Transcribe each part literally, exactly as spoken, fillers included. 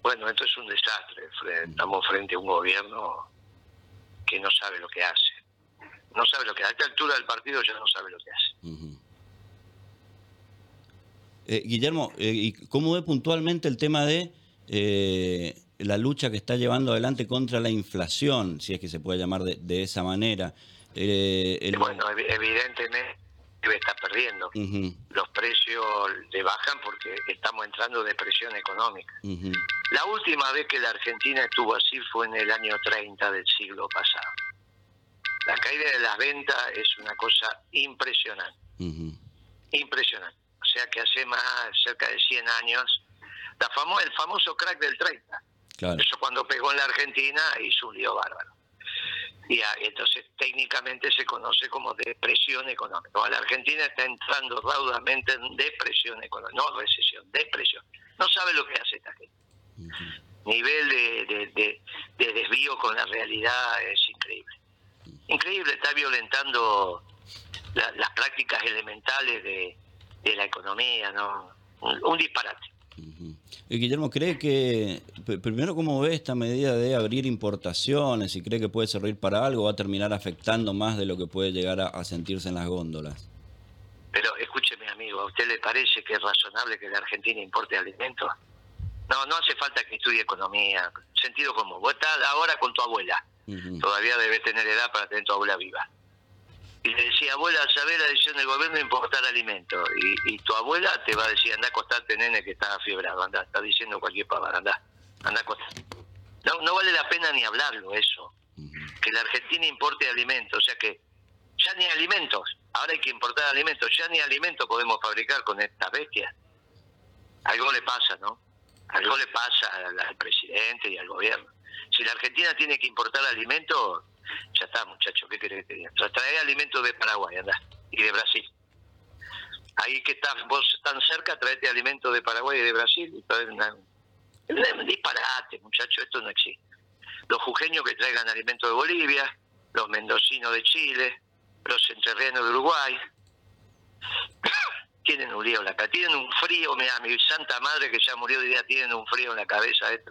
Bueno, esto es un desastre. Estamos frente a un gobierno que no sabe lo que hace. No sabe lo que hace. A esta altura del partido ya no sabe lo que hace. Uh-huh. eh, Guillermo, eh, ¿y cómo ve puntualmente el tema de eh, la lucha que está llevando adelante contra la inflación, si es que se puede llamar de, de esa manera? Eh, el... Bueno, evidentemente está perdiendo. Uh-huh. Los precios le bajan porque estamos entrando en depresión económica. Uh-huh. La última vez que la Argentina estuvo así fue en el año treinta del siglo pasado. La caída de las ventas es una cosa impresionante. Uh-huh. Impresionante. O sea que hace más, cerca de cien años, la famo- el famoso crack del treinta. Claro. Eso cuando pegó en la Argentina hizo un lío bárbaro. Y entonces técnicamente se conoce como depresión económica. La Argentina está entrando raudamente en depresión económica, no recesión, depresión. No sabe lo que hace esta gente. Uh-huh. Nivel de, de, de, de desvío con la realidad es increíble. Increíble, está violentando la, las prácticas elementales de, de la economía, ¿no? Un, un disparate. Uh-huh. Guillermo, ¿cree que, primero, cómo ve esta medida de abrir importaciones y cree que puede servir para algo, va a terminar afectando más de lo que puede llegar a, a sentirse en las góndolas? Pero escúcheme, amigo, ¿a usted le parece que es razonable que la Argentina importe alimentos? No, no hace falta que estudie economía, sentido común. Vos estás ahora con tu abuela, uh-huh. Todavía debe tener edad para tener tu abuela viva. Y le decía, abuela, ¿sabés la decisión del gobierno de importar alimentos? Y, y tu abuela te va a decir, anda a acostarte, nene, que estás afiebrado, anda, está diciendo cualquier pavada, anda, anda a acostarte. No, no vale la pena ni hablarlo eso, uh-huh. Que la Argentina importe alimentos, o sea que ya ni alimentos, ahora hay que importar alimentos, ya ni alimentos podemos fabricar con estas bestias. Algo le pasa, ¿no? Algo le pasa al, al presidente y al gobierno. Si la Argentina tiene que importar alimentos, ya está, muchacho, ¿qué querés que te diga? Trae alimentos de Paraguay, andá, y de Brasil. Ahí que estás vos tan cerca, traete alimentos de Paraguay y de Brasil. Y trae una... un disparate, muchacho, esto no existe. Los jujeños que traigan alimentos de Bolivia, los mendocinos de Chile, los entrerrianos de Uruguay. Tienen un lío en la cabeza, tienen un frío, mira, mi santa madre que ya murió de día, tienen un frío en la cabeza. Esto.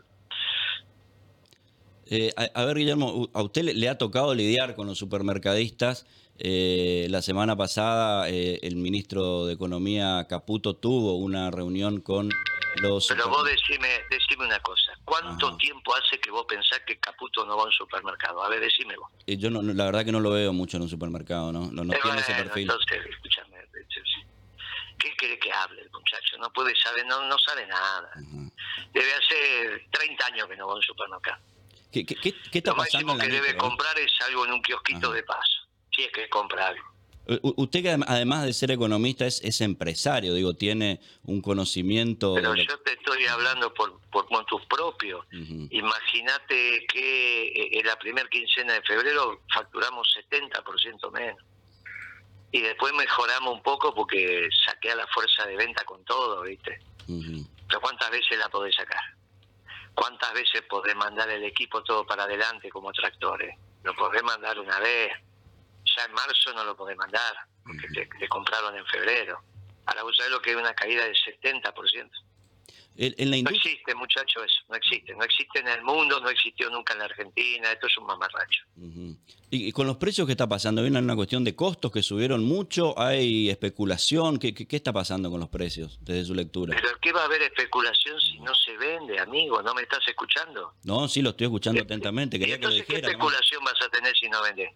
Eh, a, a ver, Guillermo, ¿a usted le, le ha tocado lidiar con los supermercadistas? Eh, la semana pasada eh, el ministro de Economía, Caputo, tuvo una reunión con los... Pero vos decime, decime una cosa, ¿cuánto Ajá. tiempo hace que vos pensás que Caputo no va a un supermercado? A ver, decime vos. Eh, yo no, la verdad que no lo veo mucho en un supermercado, ¿no? No, no eh, tiene bueno, ese perfil. Entonces, escúchame, ¿qué quiere que hable el muchacho? No puede saber, no, no sabe nada. Ajá. Debe hacer treinta años que no va a un supermercado. ¿Qué, qué, qué está Lo pasando máximo en la que debe micro, comprar es algo en un kiosquito Ajá. de paso, si es que compra algo. Usted, que además de ser economista, es, es empresario, digo, tiene un conocimiento... Pero de lo... yo te estoy hablando por, por motus propios. Uh-huh. Imagínate que en la primera quincena de febrero facturamos setenta por ciento menos. Y después mejoramos un poco porque saqué a la fuerza de venta con todo, ¿viste? Uh-huh. Pero ¿cuántas veces la podés sacar? ¿Cuántas veces podés mandar el equipo todo para adelante como tractores? Lo podés mandar una vez. Ya en marzo no lo podés mandar, porque te, te compraron en febrero. Ahora vos sabés lo que es una caída del setenta por ciento. En, en la industria... No existe, muchacho, eso. No existe. No existe en el mundo, no existió nunca en la Argentina. Esto es un mamarracho. Uh-huh. ¿Y con los precios que está pasando? ¿Viene una cuestión de costos que subieron mucho? ¿Hay especulación? ¿Qué, qué, qué está pasando con los precios desde su lectura? ¿Pero qué va a haber especulación si no se vende, amigo? ¿No me estás escuchando? No, sí, lo estoy escuchando atentamente. Quería ¿Y entonces que lo dijera, qué especulación ¿no? vas a tener si no vendés?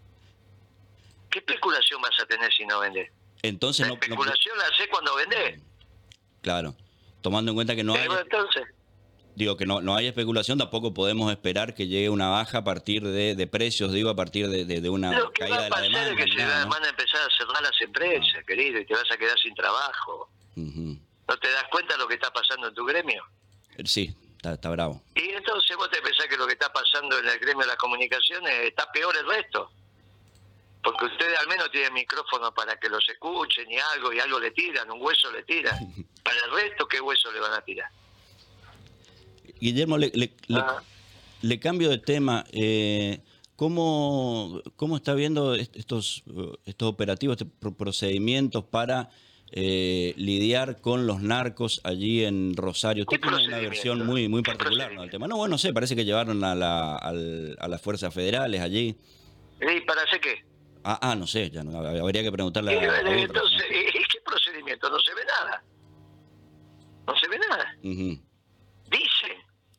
¿Qué especulación vas a tener si no vendés? Entonces, la no, especulación no... la haces cuando vendés. Claro, tomando en cuenta que no hay... Entonces... Digo que no, no hay especulación, tampoco podemos esperar que llegue una baja a partir de, de precios, digo, a partir de, de, de una Lo que caída va a de la pasar demanda. es que se nada, ¿no? van a empezar a cerrar las empresas, ah. querido, y te vas a quedar sin trabajo. Uh-huh. ¿No te das cuenta de lo que está pasando en tu gremio? Sí, está, está bravo. Y entonces vos te pensás que lo que está pasando en el gremio de las comunicaciones está peor el resto. Porque ustedes al menos tienen micrófono para que los escuchen y algo, y algo le tiran, un hueso le tiran. Para el resto, ¿qué hueso le van a tirar? Guillermo, le, le, ah. le, le cambio de tema. Eh, ¿cómo, ¿Cómo está viendo estos, estos operativos, estos procedimientos para eh, lidiar con los narcos allí en Rosario. Usted tiene una versión muy muy particular, ¿no?, del tema. No, bueno, no sé, parece que llevaron a, la, al, a las fuerzas federales allí. ¿Y para hacer qué? Ah, ah, no sé, ya no, habría que preguntarle a, a Entonces, otros, ¿no? ¿qué procedimiento? No se ve nada. No se ve nada. Uh-huh. Dicen,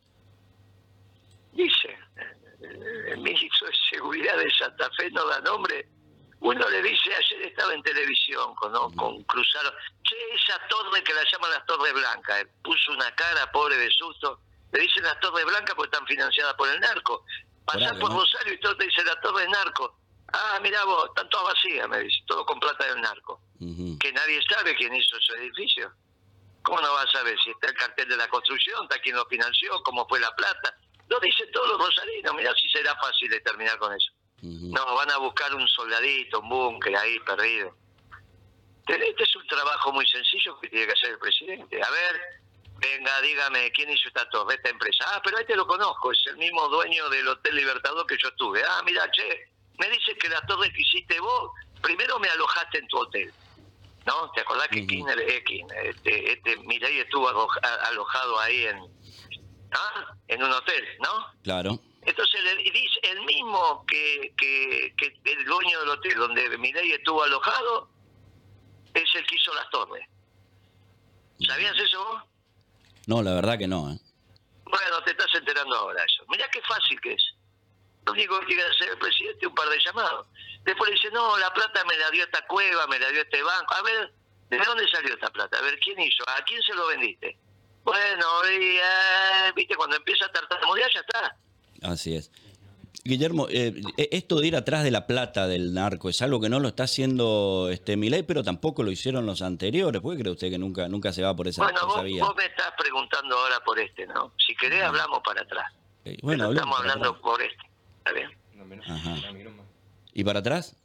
dicen, el ministro de Seguridad de Santa Fe no da nombre. Uno le dice, ayer estaba en televisión, ¿no? Uh-huh. Con cruzaron, che, esa torre que la llaman las Torres Blancas, eh, puso una cara pobre de susto. Le dicen las Torres Blancas porque están financiadas por el narco. Pasás por, por ¿no? Rosario y todo te dice la Torre Narco. Ah, mirá vos, están todas vacías, me dice, todo con plata del narco. Uh-huh. Que nadie sabe quién hizo ese edificio. ¿Cómo no vas a saber si está el cartel de la construcción, está quién lo financió, cómo fue la plata? Lo dicen todos los rosarinos, mirá si será fácil de terminar con eso. Uh-huh. No, van a buscar un soldadito, un búnker ahí perdido. Este es un trabajo muy sencillo que tiene que hacer el presidente. A ver, venga, dígame, ¿quién hizo esta torre, esta empresa? Ah, pero este lo conozco, es el mismo dueño del Hotel Libertador que yo estuve. Ah, mira, che, me dice que la torre que hiciste vos, primero me alojaste en tu hotel. ¿No? ¿Te acordás que uh-huh. Kirchner, eh, Kirchner, este, este Milei estuvo alojado ahí en, ¿ah? en un hotel, ¿no? Claro. Entonces le dice el mismo que, que, que el dueño del hotel donde Milei estuvo alojado es el que hizo las torres. ¿Sabías eso vos? No, la verdad que no, ¿eh? Bueno, te estás enterando ahora eso. Mirá qué fácil que es. Lo único que quiere hacer el presidente es un par de llamados. Después le dice, no, la plata me la dio esta cueva, me la dio este banco. A ver, ¿de dónde salió esta plata? A ver, ¿quién hizo? ¿A quién se lo vendiste? Bueno, y, eh, viste, cuando empieza a tartamudear ya está. Así es. Guillermo, eh, esto de ir atrás de la plata del narco es algo que no lo está haciendo este Milei, pero tampoco lo hicieron los anteriores. ¿Por qué cree usted que nunca nunca se va por esa, bueno, por esa vos, vía? Vos me estás preguntando ahora por este, ¿no? Si querés uh-huh. hablamos para atrás. Okay. Bueno, estamos para hablando atrás. por este. ¿Está bien? Ajá. ¿Y para atrás?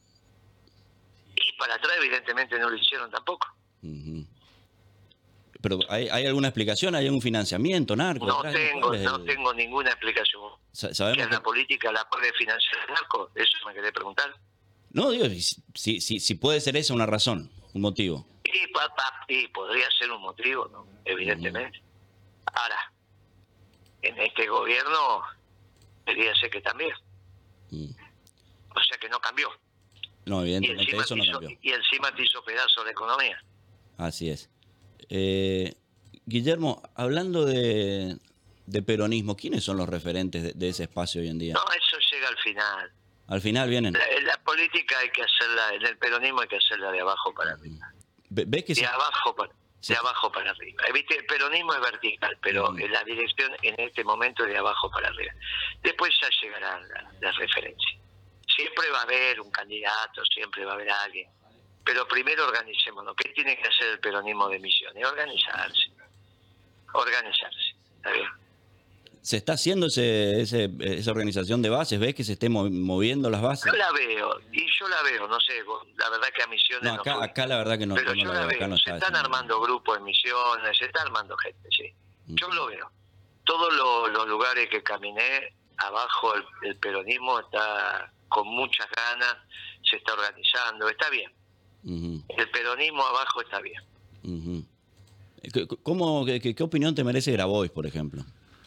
Y para atrás evidentemente no lo hicieron tampoco. Uh-huh. Pero ¿hay, ¿hay alguna explicación? ¿Hay algún financiamiento narco? No atrás? tengo, el... no tengo ninguna explicación. ¿Sabemos ¿Que es que... la política la puede financiar el narco? ¿Eso me querés preguntar? No, digo, si, si, si puede ser esa una razón, un motivo. Y, papá, y podría ser un motivo, ¿no? Evidentemente. Uh-huh. Ahora, en este gobierno debería ser que también. Uh-huh. O sea que no cambió. No, evidentemente eso no hizo, cambió. Y encima te hizo pedazo de economía. Así es. Eh, Guillermo, hablando de, de peronismo, ¿quiénes son los referentes de, de ese espacio hoy en día? No, eso llega al final. Al final vienen. La, la política hay que hacerla, en el peronismo hay que hacerla de abajo para arriba. ¿Ves que de se... abajo para, sí. de abajo para arriba. ¿Viste? El peronismo es vertical, pero uh-huh. la dirección en este momento es de abajo para arriba. Después ya llegará la, la referencia. Siempre va a haber un candidato, siempre va a haber alguien. Pero primero organicémonos. ¿Qué tiene que hacer el peronismo de Misiones? Organizarse. Organizarse. ¿Está bien? ¿Se está haciendo ese, ese, esa organización de bases? ¿Ves que se esté moviendo las bases? Yo la veo, y yo la veo, no sé, la verdad que a Misiones no, acá, no acá la verdad que no. Pero no yo la la veo, veo, no se están armando bien. Grupos en Misiones, se está armando gente, sí. Mm. Yo lo veo. Todos los, los lugares que caminé, abajo el, el peronismo está con muchas ganas, se está organizando, está bien. Uh-huh. El peronismo abajo está bien. Uh-huh. ¿Cómo, qué, ¿Qué opinión te merece Grabois, por ejemplo?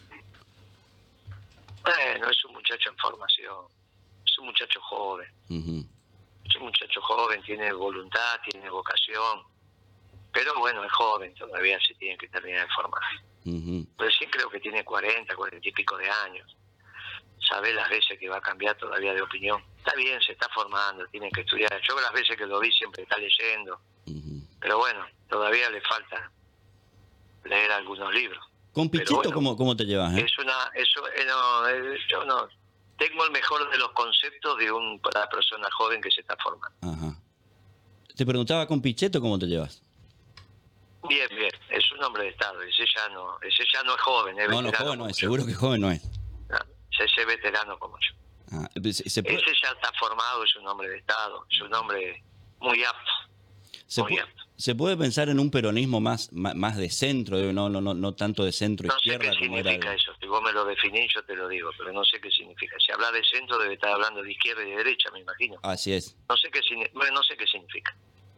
Bueno, es un muchacho en formación, es un muchacho joven. Uh-huh. Es un muchacho joven, tiene voluntad, tiene vocación, pero bueno, es joven, todavía se tiene que terminar de formar. Uh-huh. Pero sí creo que tiene cuarenta, cuarenta y pico de años. Sabe las veces que va a cambiar todavía de opinión. Está bien, se está formando, tiene que estudiar. Yo las veces que lo vi siempre está leyendo. Uh-huh. Pero bueno, todavía le falta leer algunos libros. ¿Con Pichetto bueno, ¿cómo, cómo te llevas? Eh? Es una, eso, eh, no, eh, yo no, tengo el mejor de los conceptos de un, una persona joven que se está formando. Ajá. Te preguntaba con Pichetto ¿cómo te llevas? Bien, bien, es un hombre de Estado, ese ya no, ese ya no es joven, es no, no, joven no es, seguro que joven no es. No, ese veterano como yo. Ah, ¿se puede... Ese ya está formado, es un hombre de Estado, es un hombre muy apto. ¿Se, muy puede, apto. ¿Se puede pensar en un peronismo más, más, más de centro, no, no, no, no tanto de centro-izquierda? No sé qué significa el... eso, si vos me lo definís yo te lo digo, pero no sé qué significa. Si habla de centro debe estar hablando de izquierda y de derecha, me imagino. Así es. No sé qué, bueno, no sé qué significa.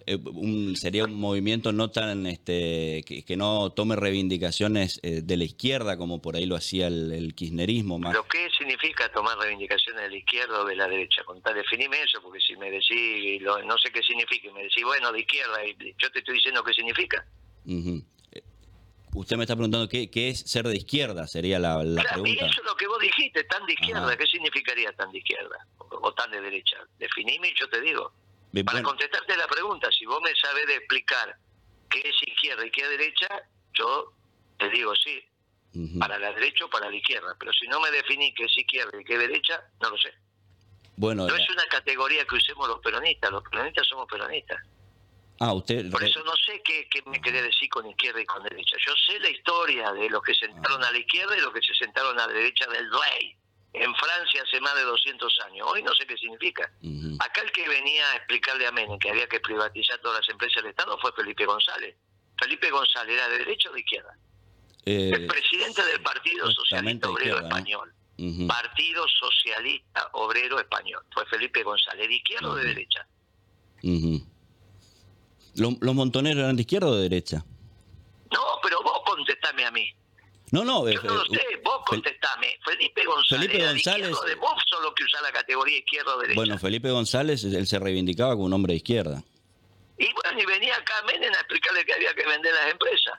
eh, un, sería un movimiento no tan, este, que, que no tome reivindicaciones eh, de la izquierda como por ahí lo hacía el, el kirchnerismo más. ¿Pero qué significa tomar reivindicaciones de la izquierda o de la derecha? Contá, definime eso, porque si me decís, lo, no sé qué significa, y me decís, bueno, de izquierda, y yo te estoy diciendo qué significa. Uh-huh. Usted me está preguntando qué, qué es ser de izquierda, sería la, la claro, pregunta. Y eso es lo que vos dijiste, tan de izquierda. Ajá. ¿Qué significaría tan de izquierda? O, o tan de derecha. Definime y yo te digo. Bien, Para bueno. contestarte la pregunta, si vos me sabés de explicar qué es izquierda y qué es derecha, yo te digo sí. Uh-huh. Para la derecha o para la izquierda. Pero si no me definís qué es izquierda y qué es derecha, no lo sé. Bueno, no la... es una categoría que usemos los peronistas. Los peronistas somos peronistas. Ah, usted... Por eso no sé qué, qué me querés decir con izquierda y con derecha. Yo sé la historia de los que se sentaron a la izquierda y los que se sentaron a la derecha del rey en Francia hace más de doscientos años. Hoy no sé qué significa. Uh-huh. Acá el que venía a explicarle a Menem que había que privatizar todas las empresas del Estado fue Felipe González. Felipe González era de derecha o de izquierda. Eh, el presidente del Partido Socialista Obrero izquierda, Español. ¿No? Uh-huh. Partido Socialista Obrero Español. Fue Felipe González. ¿De izquierda uh-huh. o de derecha? Uh-huh. ¿Los, ¿Los montoneros eran de izquierda o de derecha? No, pero vos contestame a mí. No, no. Yo no lo sé, vos contestame. Felipe González. Felipe González. De vos solo que usás la categoría izquierda o derecha. Bueno, Felipe González, él se reivindicaba como un hombre de izquierda. Y bueno, y venía acá a Menem a explicarle que había que vender las empresas.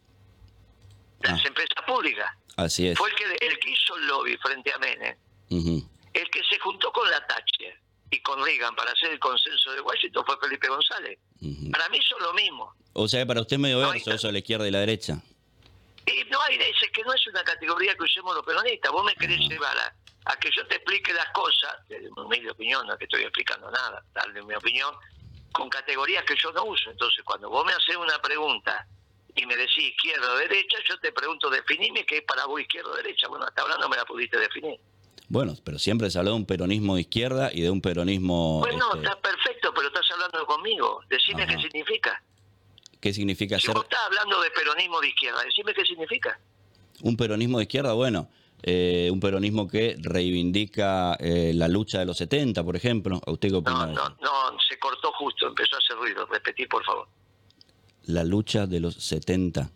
Las ah. empresas públicas. Así es. Fue el que, el que hizo el lobby frente a Menem. Uh-huh. El que se juntó con la Thatcher y con Reagan para hacer el consenso de Washington fue Felipe González. Uh-huh. Para mí son lo mismo. O sea, para usted medio no verso, eso de la izquierda y la derecha. Y no hay, es que no es una categoría que usemos los peronistas. Vos me querés uh-huh. llevar a, a que yo te explique las cosas, desde mi humilde opinión, no es que estoy explicando nada, darle mi opinión, con categorías que yo no uso. Entonces, cuando vos me haces una pregunta y me decís izquierda o derecha, yo te pregunto, definime qué es para vos izquierda o derecha. Bueno, hasta ahora no me la pudiste definir. Bueno, pero siempre se habló de un peronismo de izquierda y de un peronismo... Bueno, este... está perfecto, pero estás hablando conmigo. Decime Ajá. qué significa. ¿Qué significa si ser...? Si vos estás hablando de peronismo de izquierda, decime qué significa. Un peronismo de izquierda, bueno, eh, un peronismo que reivindica eh, la lucha de los setenta, por ejemplo. ¿A usted qué opina? No, no, no, se cortó justo, empezó a hacer ruido. Repetí, por favor. La lucha de los setenta.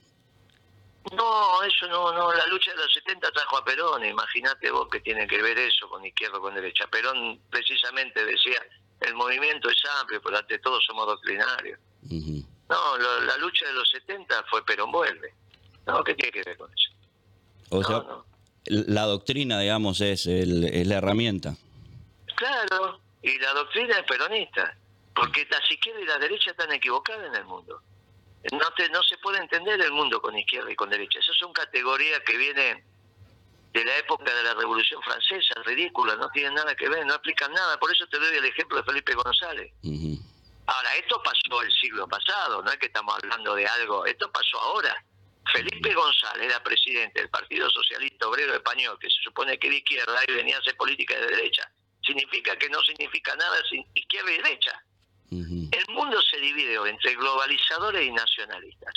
No, eso no, no, la lucha de los setenta trajo a Perón, imagínate vos que tiene que ver eso con izquierda o con derecha. Perón precisamente decía, el movimiento es amplio, pero ante todo somos doctrinarios. Uh-huh. No, lo, la lucha de los setenta fue Perón vuelve. No, ¿qué tiene que ver con eso? O no, sea, no. la doctrina, digamos, es, el, es la herramienta. Claro, y la doctrina es peronista, porque las izquierdas y la derecha están equivocadas en el mundo. No, te, no se puede entender el mundo con izquierda y con derecha. Esas son categorías que vienen de la época de la Revolución Francesa, ridículas, no tienen nada que ver, no explican nada. Por eso te doy el ejemplo de Felipe González. Uh-huh. Ahora, esto pasó el siglo pasado, no es que estamos hablando de algo, esto pasó ahora. Felipe González era presidente del Partido Socialista Obrero Español, que se supone que de izquierda y venía a hacer política de derecha. Significa que no significa nada sin izquierda y derecha. Uh-huh. El mundo se divide entre globalizadores y nacionalistas.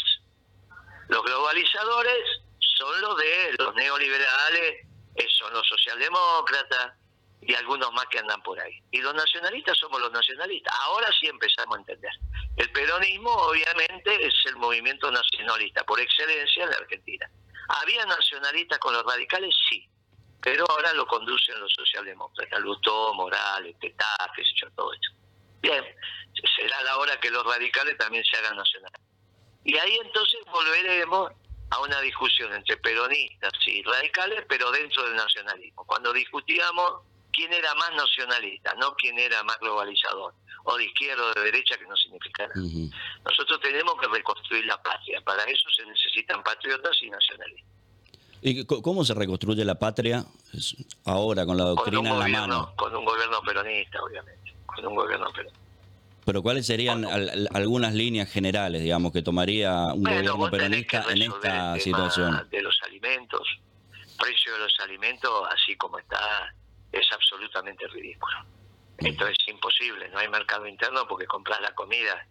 Los globalizadores son los de los neoliberales, son los socialdemócratas y algunos más que andan por ahí. Y los nacionalistas somos los nacionalistas. Ahora sí empezamos a entender. El peronismo obviamente es el movimiento nacionalista por excelencia en la Argentina. ¿Había nacionalistas con los radicales? Sí. Pero ahora lo conducen los socialdemócratas, Lutó, Morales, Tetá, qué sé yo, todo eso. Bien, será la hora que los radicales también se hagan nacionales. Y ahí entonces volveremos a una discusión entre peronistas y radicales, pero dentro del nacionalismo. Cuando discutíamos quién era más nacionalista, no quién era más globalizador, o de izquierda o de derecha, que no significa nada. Uh-huh. Nosotros tenemos que reconstruir la patria. Para eso se necesitan patriotas y nacionalistas. ¿Y cómo se reconstruye la patria ahora con la doctrina con en gobierno, la mano? Con un gobierno peronista, obviamente. Con un gobierno peronista. Pero ¿cuáles serían al, algunas líneas generales, digamos, que tomaría un bueno, gobierno peronista en esta situación? De los alimentos, el precio de los alimentos, así como está, es absolutamente ridículo. Mm. Esto es imposible, no hay mercado interno porque compras la comida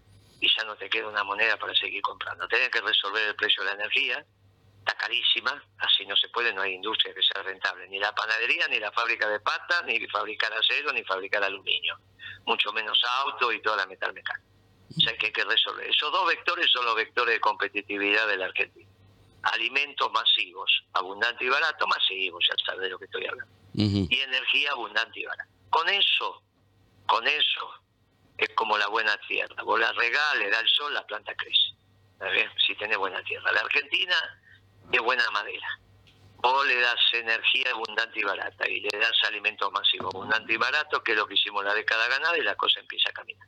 y ya no te queda una moneda para seguir comprando. Tenés que resolver el precio de la energía, está carísima, así no se puede, no hay industria que sea rentable, ni la panadería, ni la fábrica de pasta, ni fabricar acero, ni fabricar aluminio, mucho menos auto y toda la metal mecánica. O sea que hay que resolver. Esos dos vectores son los vectores de competitividad de la Argentina. Alimentos masivos, abundante y barato, masivos, ya sabes de lo que estoy hablando. Uh-huh. Y energía abundante y barata. Con eso, con eso, es como la buena tierra. Vos la regás, le da el sol, la planta crece. ¿Sabes? Si tenés buena tierra. La Argentina es buena madera. Vos le das energía abundante y barata y le das alimentos masivos, abundante y barato, que es lo que hicimos la década ganada y la cosa empieza a caminar.